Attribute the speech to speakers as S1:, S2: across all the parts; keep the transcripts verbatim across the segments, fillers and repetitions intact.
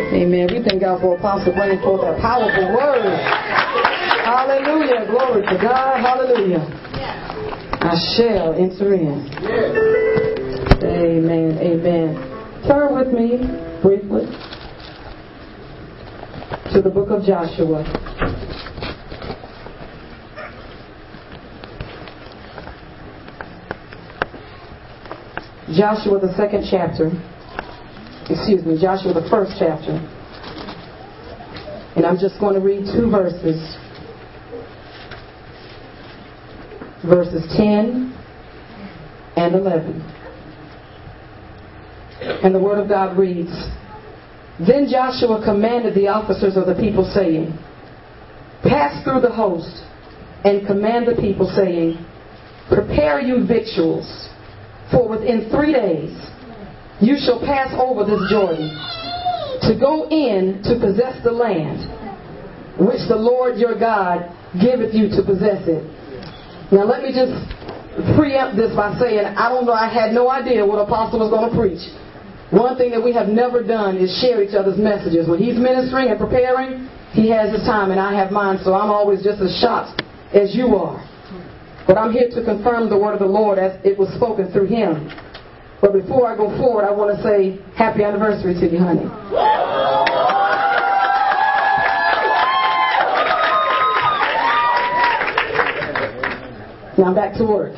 S1: Amen. We thank God for Apostle bringing forth that powerful word. Hallelujah. Glory to God. Hallelujah. I shall enter in. Amen. Amen. Turn with me briefly to the book of Joshua. Joshua, the second chapter. Excuse me, Joshua, the first chapter. And I'm just going to read two verses. Verses ten and eleven. And the Word of God reads, Then Joshua commanded the officers of the people, saying, Pass through the host, and command the people, saying, Prepare you victuals, for within three days you shall pass over this Jordan, to go in to possess the land, which the Lord your God giveth you to possess it. Now let me just preempt this by saying, I don't know, I had no idea what Apostle was going to preach. One thing that we have never done is share each other's messages. When he's ministering and preparing, he has his time and I have mine, so I'm always just as shocked as you are. But I'm here to confirm the word of the Lord as it was spoken through him. But before I go forward, I want to say happy anniversary to you, honey. Now I'm back to work.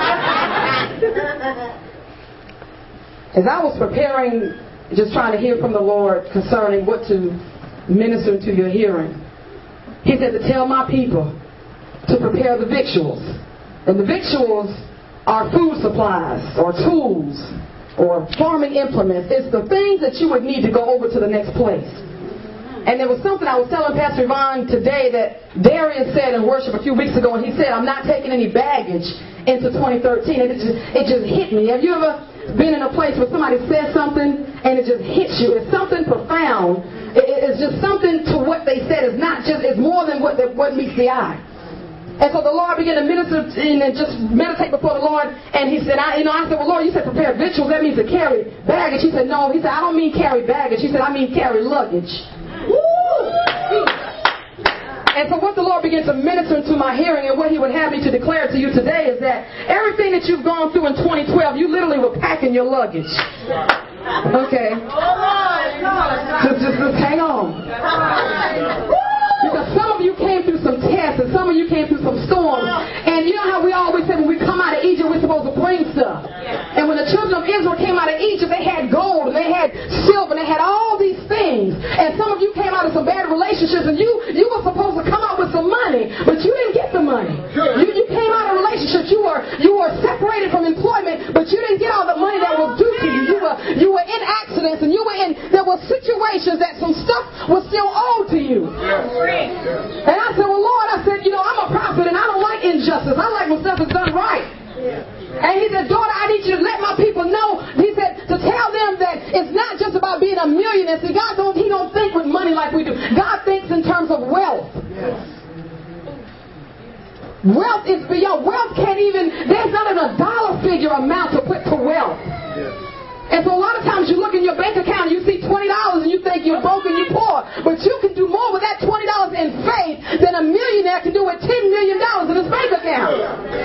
S1: As I was preparing, just trying to hear from the Lord concerning what to minister to your hearing, he said to tell my people to prepare the victuals. And the victuals are food supplies or tools or farming implements. It's the things that you would need to go over to the next place. And there was something I was telling Pastor Yvonne today that Darius said in worship a few weeks ago, and he said, I'm not taking any baggage into twenty thirteen. And it just, it just hit me. Have you ever been in a place where somebody says something and it just hits you? It's something profound. It's just something to what they said. It's not just, it's more than what, what meets the eye. And so the Lord began to minister and just meditate before the Lord. And he said, I, you know, I said, well, Lord, you said prepare victuals. That means to carry baggage. He said, no. He said, I don't mean carry baggage. He said, I mean carry luggage. Woo! And so what the Lord began to minister into my hearing and what he would have me to declare to you today is that everything that you've gone through in twenty twelve, you literally were packing your luggage. Okay. Just, just, just hang on. Because some of you came through some tests and some of you came through some storms. And you know how we always say when we come out of Egypt, we're supposed to bring stuff. And when the children of Israel came out of Egypt, they had gold and they had silver and they had all these things. And some of you came out of some bad relationships and you, you were supposed to come out with some money, but you didn't get the money. You, you came out of relationships, you were, you were separated from employment, but you didn't get all the money that was due to you. You were, you were in accidents and you were in, there were situations that some stuff was still owed to you. And I said, well, Lord, I said, you know, I'm a prophet and I don't like injustice. I like when stuff is done right. And he said, daughter, I need you to let my people know. He said, to tell them that it's not just about being a millionaire. See, God don't, he don't think with money like we do. God thinks in terms of wealth. Wealth is beyond. Wealth can't even, there's not even a dollar figure amount to put to wealth. And so a lot of times you look in your bank account and you see twenty dollars and you think you're broke and you're poor. But you can do more with that twenty dollars in faith than a millionaire can do with ten million dollars in his bank account.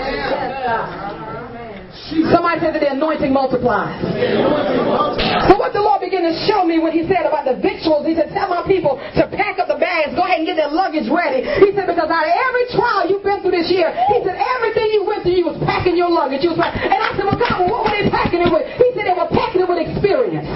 S1: Somebody said that the anointing multiplies. So what the Lord began to show me when he said about the victuals, he said, tell my people to pack up the bags, go ahead and get their luggage ready. He said, because out of every trial you've been through this year, he said, everything you went through, you was packing your luggage. You was like, and I said, well, God, well, what were they packing it with? He said they were packing it with experience.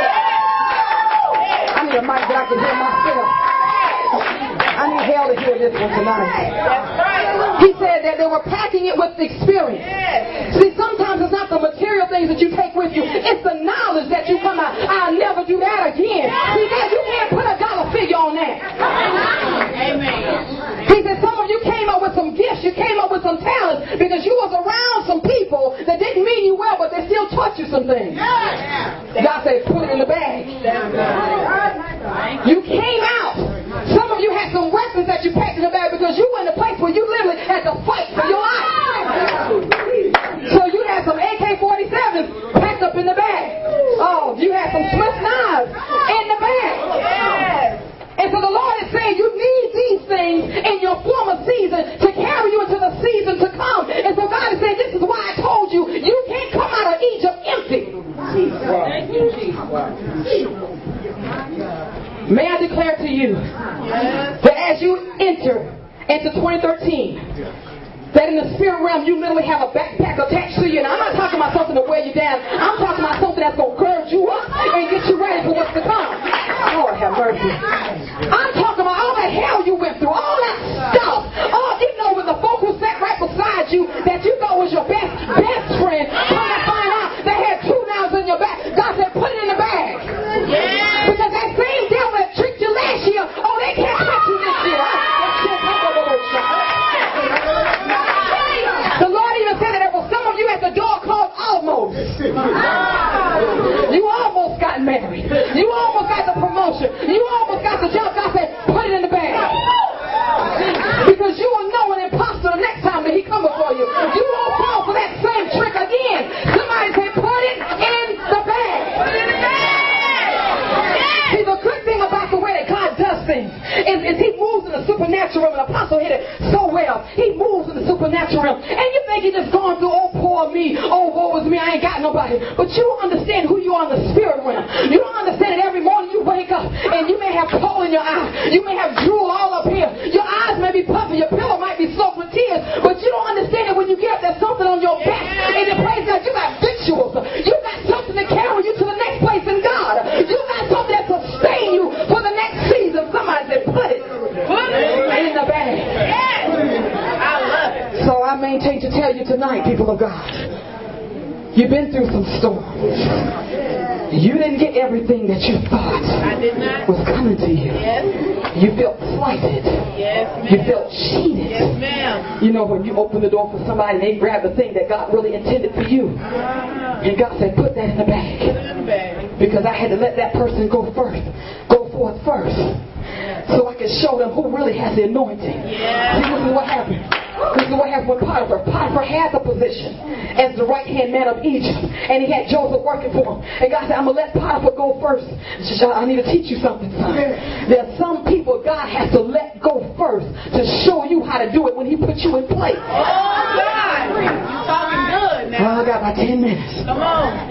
S1: I need a mic that I can hear myself. I need hell to hear this one tonight. He said that they were packing it with experience. See, sometimes it's not the material things that you take with you. It's the knowledge that you come out. I'll never do that again. See, God, you can't put a dollar figure on that. Amen. He said some of you came up with some gifts. You came up with some talents because you was around some people that didn't mean you well, but they still taught you some things. God said, put it in the bag. You came out. Some of you had some weapons that you packed in the bag because you were in a place where you literally had to fight for your life. So you had some A K forty-sevens packed up in the bag. Oh, you had some Swiss knives in the bag. in your former season to carry you into the season to come. And so God is saying, this is why I told you, you can't come out of Egypt empty. Thank you, Jesus. May I declare to you that as you enter into twenty thirteen, that in the spirit realm you literally have a backpack attached to you. And I'm not talking about something to weigh you down. I'm talking about something that's going to gird you up and get you ready for what's to come. Lord have mercy. I'm talking about all that hell you went through, all that stuff. All you know, with the folk who sat right beside you that you thought was your best best friend, come to find out they had two nails in your back. God said, put it in the bag. Yeah. Because that same devil that tricked you last year, oh, they can't touch you this year. The Lord even said that there was some of you at the door called almost. You almost got married. You almost got the promotion. You almost got the job. God said, put it in the bag. Because you will know an imposter the next time that he comes before you. You won't fall for that same trick again. Somebody say, put it in the bag. Put it in the bag. See, the good thing about the way that God does things is, is he moves in the supernatural realm. An apostle hit it so well. He moves in the supernatural realm. And you think you're just going through, oh, poor me. Oh, woe is me. I ain't got nobody. But you don't understand who you are in the spirit realm. You don't understand that every morning you wake up and you may have coal in your eye. You may have drool all up here. Your eyes may be puffy. Your pillow might be soaked with tears. But you don't understand that when you get up, there's something on your back. And you praise God, you got victuals. You got something to carry you to the next place in God. You got something that sustain you for the next season. Somebody said, put it, put it in the bag. Yes. I love it. So I maintain to tell you tonight, people of God, you've been through some storms. You didn't get everything that you thought I did not. was coming to you. Yes. You felt slighted. Yes, ma'am. You felt cheated. Yes, ma'am. You know, when you open the door for somebody and they grab the thing that God really intended for you. Uh-huh. And God said, put that in the bag. Put it in the bag. Because I had to let that person go first. Go forth first. Yes. So I could show them who really has the anointing. Yes. See, this is what happened. This is what happened with Potiphar. Potiphar had the position as the right-hand man of Egypt. And he had Joseph working for him. And God said, I'm going to let Potiphar go first. Said, I need to teach you something, son. There are some people God has to let go first to show you how to do it when he puts you in place. Oh, God. You're talking good now. Well, I got about ten minutes. Come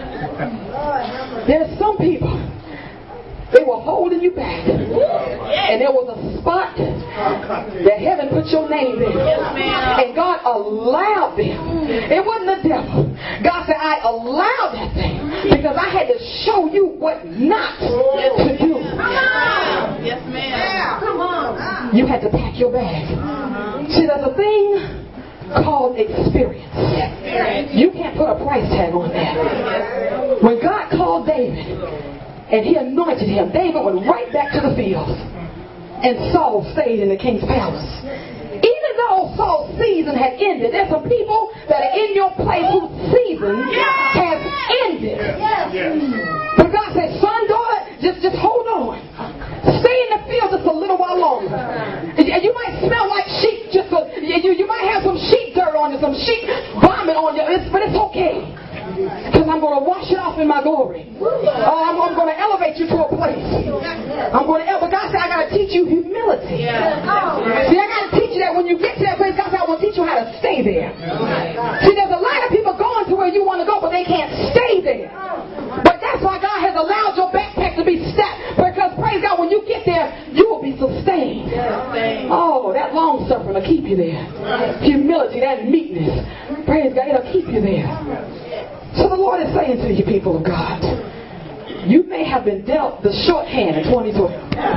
S1: on. There's some people, they were holding you back. And there was a spot that heaven put your name in. And God allowed them. It wasn't the devil. God said, I allowed that thing because I had to show you what not to do. Yes, ma'am. Come on. You had to pack your bag. See, there's a thing called experience. You can't put a price tag on that. When God called David and he anointed him, David went right back to the field. And Saul stayed in the king's palace. Even though Saul's season had ended, there's some people that are in your place whose season has ended. But God said, son, daughter, just, just hold on. Stay in the field just a little while longer. And you might smell like sheep. Just a, you, you might have some sheep dirt on you, some sheep vomit on you, it's, but it's okay. Because I'm going to wash it off in my glory. Uh, I'm, I'm going to elevate you to a place. I'm going to elevate. God said, I got to teach you humility. Yeah. See, I got to teach you that when you get to that place, God said, I will teach you how to stay there. See, there's a lot of people going to where you want to go, but they can't stay there. But that's why God has allowed your backpack to be stacked. Because, praise God, when you get there, you will be sustained. Oh, that long suffering will keep you there. Humility, that meekness. Praise God, it'll keep you there. So the Lord is saying to you, people of God, you may have been dealt the short hand in twenty twelve.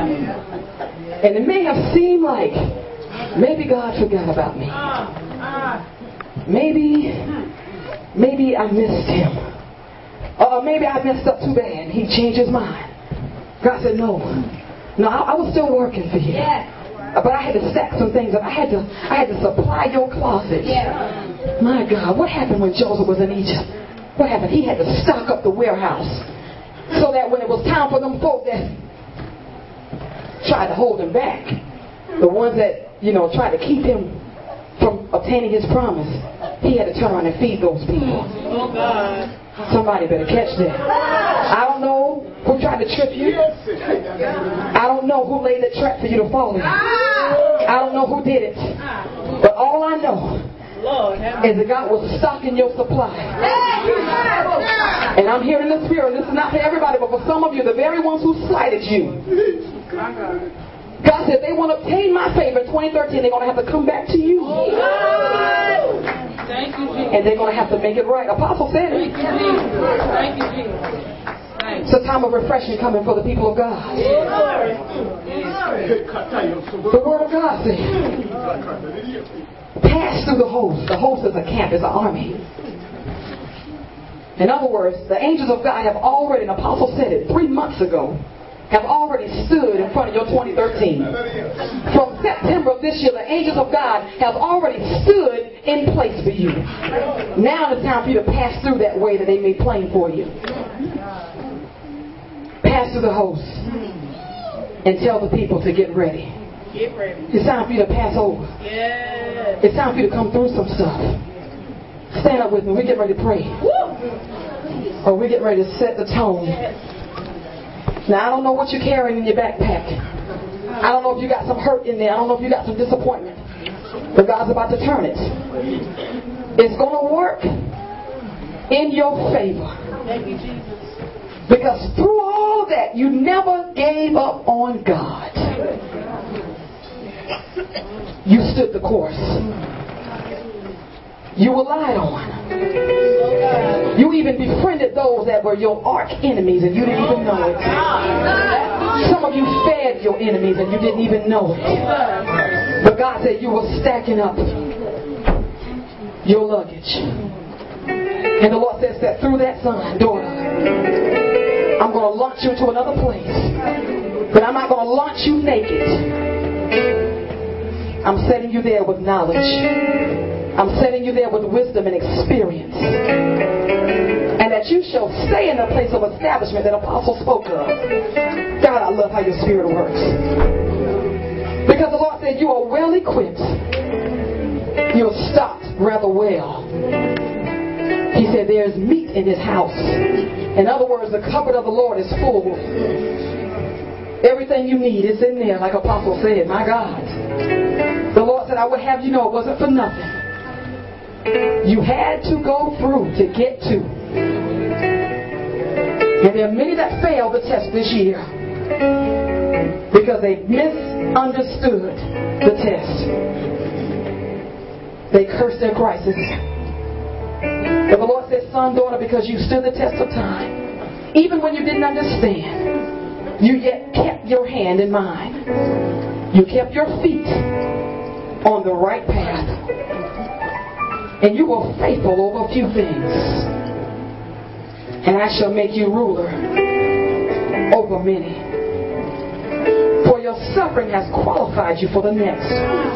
S1: And it may have seemed like maybe God forgot about me. Maybe, maybe I missed him. Or maybe I messed up too bad and he changed his mind. God said, no. No, I, I was still working for you. But I had to stack some things up. I had to, I had to supply your closet. My God, what happened when Joseph was in Egypt? What happened? He had to stock up the warehouse so that when it was time for them folk that tried to hold him back, the ones that, you know, tried to keep him from obtaining his promise, he had to turn around and feed those people. Oh, God. Somebody better catch that. I don't know who tried to trip you. I don't know who laid the trap for you to fall in. I don't know who did it. But all I know is that God was stocking your supply. And I'm here in the spirit. This is not for everybody, but for some of you, the very ones who slighted you. God said they want to obtain my favor in twenty thirteen. They're going to have to come back to you.
S2: Thank you, Jesus.
S1: And they're going to have to make it right. Apostle said it.
S2: Thank you, Jesus. Thank you, Jesus.
S1: It's a time of refreshing coming for the people of God. The Word of God says, pass through the host. The host is a camp, is an army. In other words, the angels of God have already, an apostle said it three months ago, have already stood in front of your twenty thirteen. From September of this year, the angels of God have already stood in place for you. Now it's time for you to pass through that way that they made plain for you. Pass through the host and tell the people to get ready.
S2: Get ready.
S1: It's time for you to pass over.
S2: Yes.
S1: It's time for you to come through some stuff. Stand up with me. We're getting ready to pray. Or we're getting ready to set the tone. Now, I don't know what you're carrying in your backpack. I don't know if you got some hurt in there. I don't know if you got some disappointment. But God's about to turn it. It's going to work in your favor.
S2: Thank you, Jesus.
S1: Because through all of that, you never gave up on God. You stood the course. You were lied on. You even befriended those that were your arch enemies and you didn't even know it. Some of you fed your enemies and you didn't even know it. But God said you were stacking up your luggage. And the Lord says that through that son, daughter, I'm going to launch you into another place. But I'm not going to launch you naked. I'm setting you there with knowledge. I'm setting you there with wisdom and experience. And that you shall stay in the place of establishment that Apostle spoke of. God, I love how your spirit works. Because the Lord said you are well equipped. You're stocked rather well. He said there's meat in his house. In other words, the cupboard of the Lord is full. Everything you need is in there, like Apostle said. My God. The Lord said, I would have you know it wasn't for nothing. You had to go through to get to. And there are many that failed the test this year because they misunderstood the test. They cursed their crisis. But the Lord said, son, daughter, because you stood the test of time, even when you didn't understand, you yet kept your hand in mine. You kept your feet on the right path. And you were faithful over a few things. And I shall make you ruler over many. For your suffering has qualified you for the next.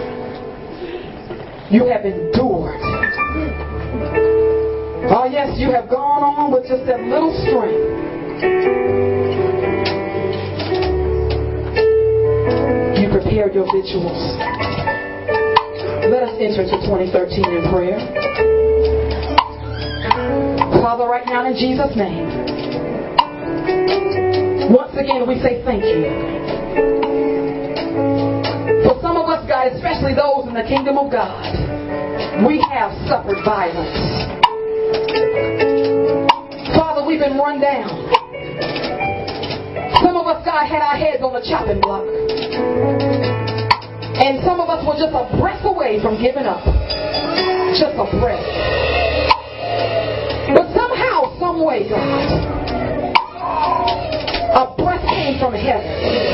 S1: You have endured. Oh yes, you have gone on with just that little strength. You prepared your victuals. Let us enter into twenty thirteen in prayer. Father, right now in Jesus' name, once again we say thank you. For some of us, God, especially those in the kingdom of God, we have suffered violence. Father, we've been run down. Some of us, God, had our heads on the chopping block. And some of us were just a breath away from giving up. Just a breath. But somehow, some way, God, a breath came from heaven.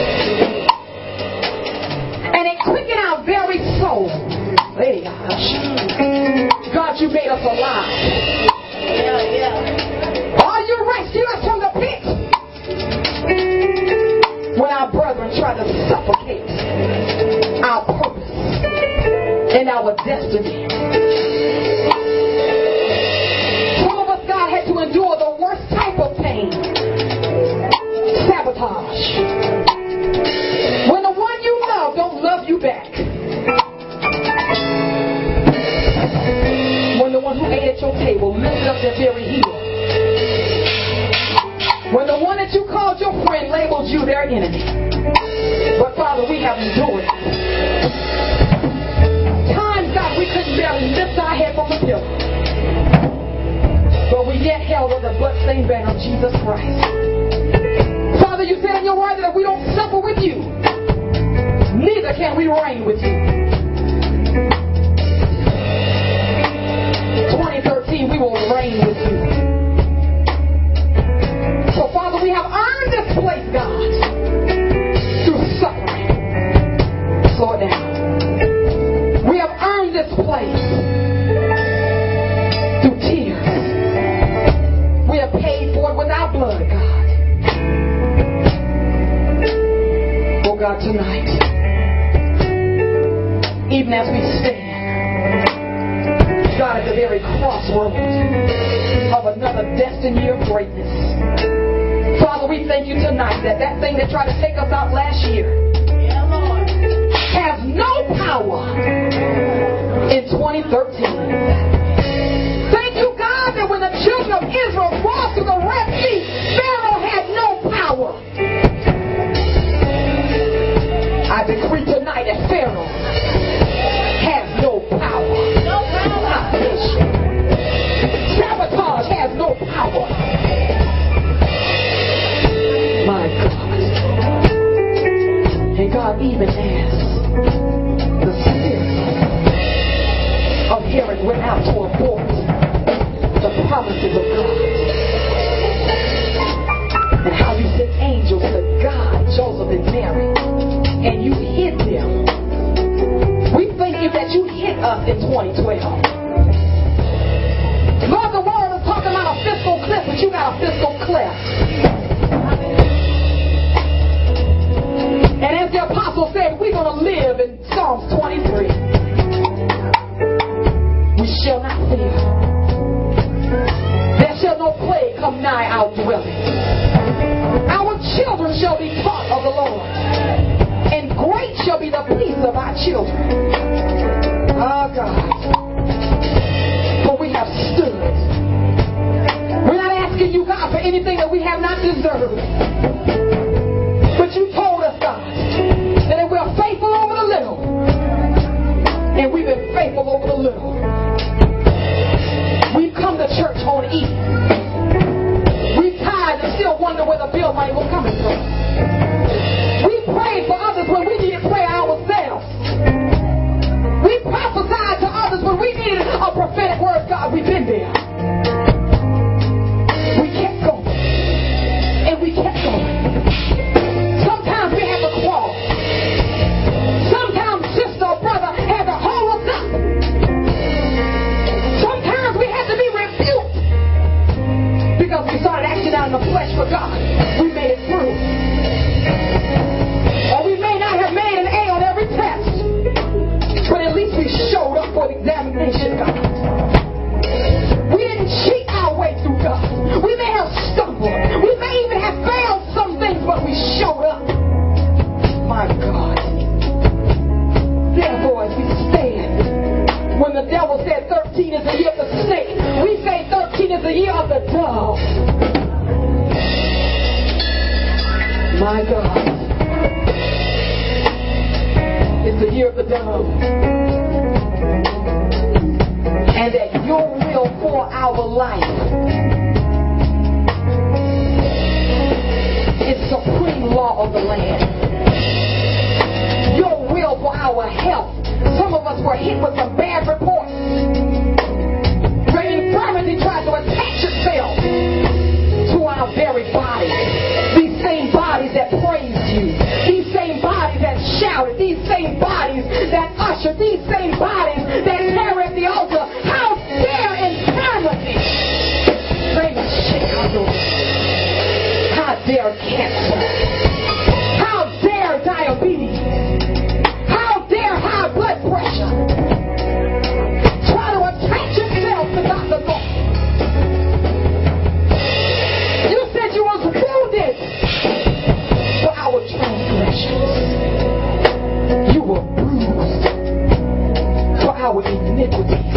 S1: And it quickened our very soul. Hey, God, you made us alive.
S2: Yeah, yeah.
S1: Are you rescued us from the pit? When our brethren tried to suffocate our purpose and our destiny. Some of us, God, had to endure the worst type of pain. Sabotage. When the one you love don't love you back. When the one who ate at your table lifted up their very heel. When the one that you called your friend labeled you their enemy. But Father, we have endured. can barely lift our head from the pillow. But we yet held on the bloodstained banner of Jesus Christ. Father, you said in your word that if we don't suffer with you, neither can we reign with you. twenty thirteen, we will reign with you. So, Father, we have earned this place, God, through suffering. Slow it down. We have earned this place through tears. We have paid for it with our blood, God. Oh, God, tonight, even as we stand, God, at the very crossroads of another destined year of greatness. Father, we thank you tonight that that thing that tried to take us out last year has no power in twenty thirteen. Thank you, God, that when the children of Israel crossed through the Red Sea, Pharaoh had no power. I decree tonight that Pharaoh has no power. No power. Sabotage has no power. My God. And God, even as the spirit of Herod went out to abort the promises of God, and how you sent angels to guide Joseph and Mary, and you hid them. We thank you that you hid us in twenty twelve. Lord, the world is talking about a fiscal cliff, but you got a fiscal cleft. And as the apostle said, we're going to live in Psalms twenty-three. We shall not fear. There shall no plague come nigh our dwelling. Our children shall be taught of the Lord, and great shall be the peace of our children. Ah, God. For we have stood. We're not asking you, God, for anything that we have not deserved. But you told us, God, that if we're faithful over the little, and we've been faithful over the little, we've come to church on E. We tithe and still wonder where the bill money was coming from. We prayed for others when we didn't pray ourselves. We prophesied to others when we needed a prophetic word. God, we've been there. We kept going. And we kept going. Sometimes we had to crawl. Sometimes sister or brother had to hold us up. Sometimes we had to be rebuked because we started acting out in the flesh for God. We made it through. Or we may not have made an A on every test, but at least we showed up for the examination, God. We didn't cheat our way through, God. We may have stumbled. We may even have failed some things, but we showed up. My God. Therefore, as we stand, when the devil said thirteen is the year of the snake, we say thirteen is the year of the dove. My God. It's the year of the dove. And that your will for our life is supreme law of the land. Your will for our health. Some of us were hit with some bad reports. Where infirmity tried to attach itself to our very bodies. These same bodies that praised you. These same bodies that shouted. These same bodies that ushered. These same bodies that carried at the altar. How dare infirmity bring a Chicago? How dare cancer? How dare diabetes? How dare high blood pressure try to attach itself to Doctor North? You said you was wounded for our transgressions. You were bruised for our iniquities.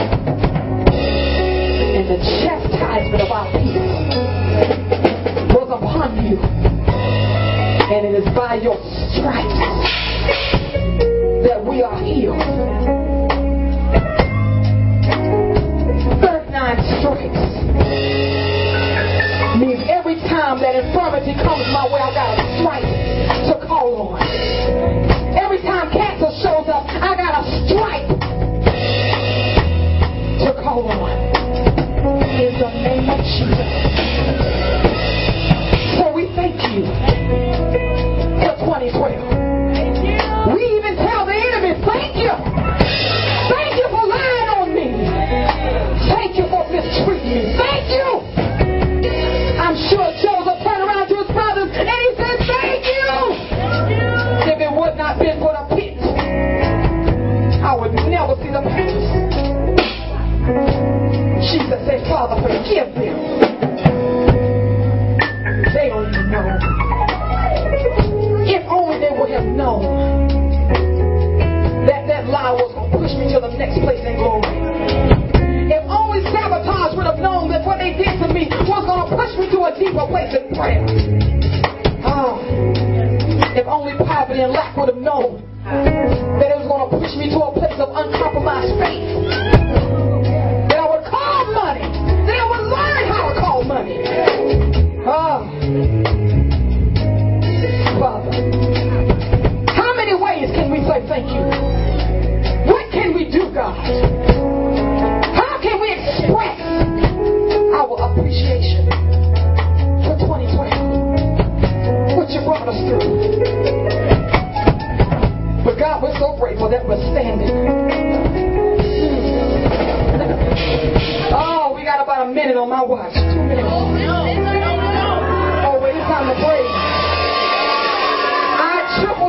S1: And the chastisement of our peace was upon you. And it is by your stripes that we are healed. nine stripes means every time that infirmity comes my way, I got a stripe to call on. Every time cancer shows up, I got a stripe to call on. In the name of Jesus. So we thank you for twenty twelve. We even tell the enemy, thank you. Thank you for lying on me. Thank you for mistreating me. Thank you. I'm sure Joseph turned around to his brothers and he said, thank you. If it would not been for the pit, I would never see the palace. Jesus said, Father, forgive them. They don't even know. If only they would have known that that lie was going to push me to the next place in glory. If only sabotage would have known that what they did to me was going to push me to a deeper place in prayer. Oh, if only poverty and lack would have known that it was going to push me to a place of uncompromised faith. That I would call money. That I would learn how to call money. Oh, Father, how many ways can we say thank you? What can we do, God? How can we express our appreciation for twenty twelve? What you brought us through. But God, we're so grateful that we're standing. Oh, we got about a minute on my watch. Two minutes. Oh, wait, it's time to pray. I triple